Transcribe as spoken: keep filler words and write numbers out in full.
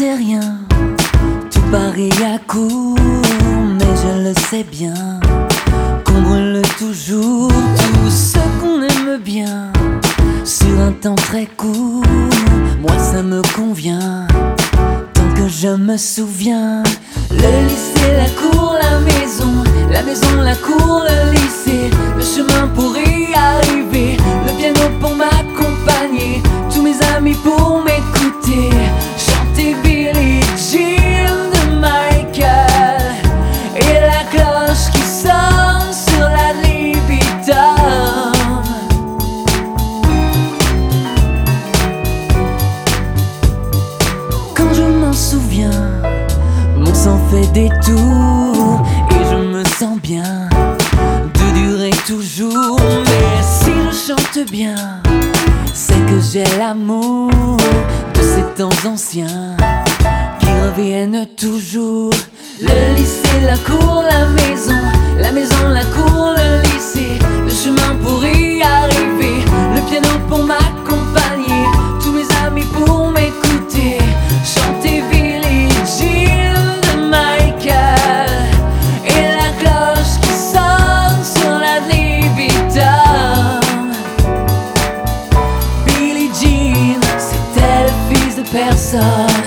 sais rien, tout paraît à court, mais je le sais bien qu'on brûle toujours tout ce qu'on aime bien sur un temps très court. Moi ça me convient, tant que je me souviens. Le lycée, la cour, la maison, la maison, la cour, le lycée, le chemin pour y arriver, le piano pour m'accompagner, tous mes amis pour m'écouter, chanter Billie Jean de Michael et la cloche qui sonne sur la Libitum. Quand je m'en souviens, mon sang fait des tours et je me sens bien de durer toujours. Mais si je chante bien, c'est que j'ai l'amour de ces temps anciens qui reviennent toujours. Le lycée, la cour, la maison, la maison, la cour, le lycée, le chemin pour y arriver, le piano pour m'accompagner, tous mes amis pour m'écouter, chanter Billie Jean de Michael et la cloche qui sonne sur la Libitum. Billie Jean, c'était le fils de personne.